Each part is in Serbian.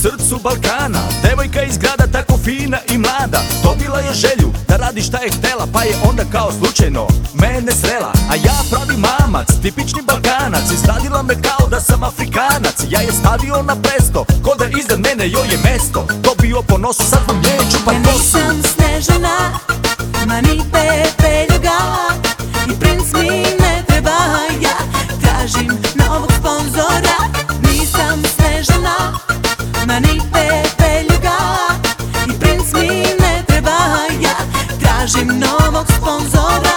srcu Balkana, devojka iz grada tako fina i mlada. Dobila je želju da radi šta je htela, pa je onda kao slučajno mene srela. A ja pravi mamac, tipični Balkanac, izradila me kao da sam Afrikanac. Ja je stavio na presto, ko da iznad mene joj je mesto. Dobio po nosu, sad vam neću pa kosu. Ja nisam Snežana, ma ni Pepe Ljugala, i princ mi ne treba, ja tražim novog sponzora. Nisam Snežana, ma ni Pepe Ljugala, i princ mi ne treba, ja tražim novog sponzora.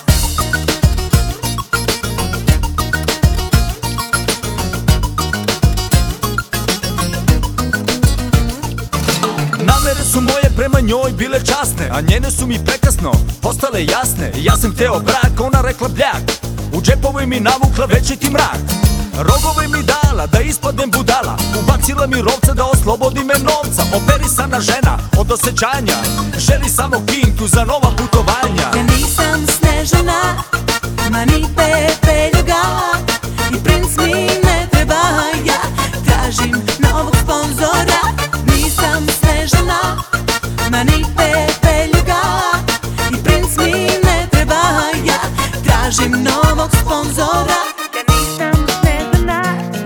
Namere su moje prema njoj bile časne, a njene su mi prekasno postale jasne. Ja sam hteo brak, ona rekla bljak, u džepove mi navukla večiti mrak. Rogove mi dala da ispadnem budala, ubacila mi rovca da oslobodi me novca. Operisana žena od osjećanja, želi samo kintu za nova putovanja. Ja nisam Snežana, ma ni Pepe Ljugala, i princ mi ne treba, ja tražim novog sponzora. Nisam Snežana, ma ni Pepe Ljugala, i princ mi ne treba, ja tražim novog sponzora. Ja nisam Snežana,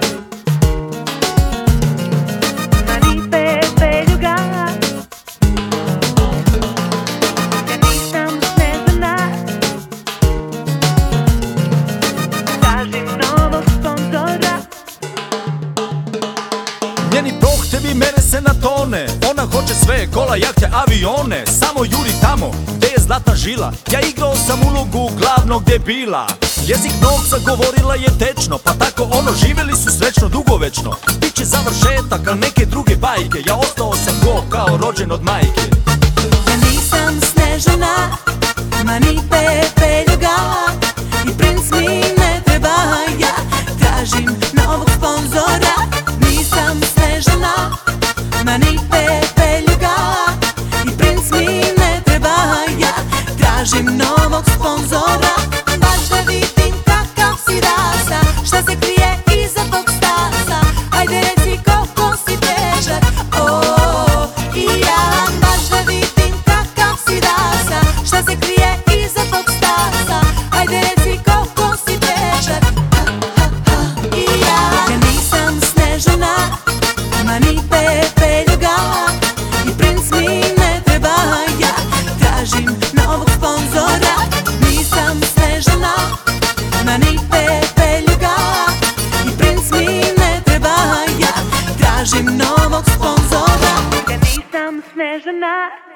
ma ni Pepe Ljugala, ja nisam Snežana, tražim novog sponzora. Njeni prohtevi mere se na tone, ona hoće sve, kola, jahte, avione. Samo juri tamo gde je zlatna žila, ja igrao sam ulogu glavnog debila. Jezik novca govorila je tečno, pa tako ono živeli su srećno dugovečno. Biće završetak, a neke druge bajke, ja ostao sam go kao rođen od majke. Ja nisam Snežana, ma ni Pepe Ljugala, i princ mi ne treba, ja tražim novog sponzora. Nisam Snežana, ma ni Pepe Ljugala, i princ mi ne treba, ja tražim novog sponzora. Baš da vidim kakav si rasa, šta se krije iza tog stasa. Ajde reci koliko si težak, i ja. Baš da vidim kakav si rasa, šta se krije iza tog stasa. Ajde reci koliko si težak, i ja. Ja nisam Snežana, ma ni Pepe Ljugala, i princ mi ne treba, ja tražim novog sponzora. Nisam Snežana, ma ni Pepe Ljugala, i princ mi ne treba, ja tražim novog sponzora. Ja nisam Snežana.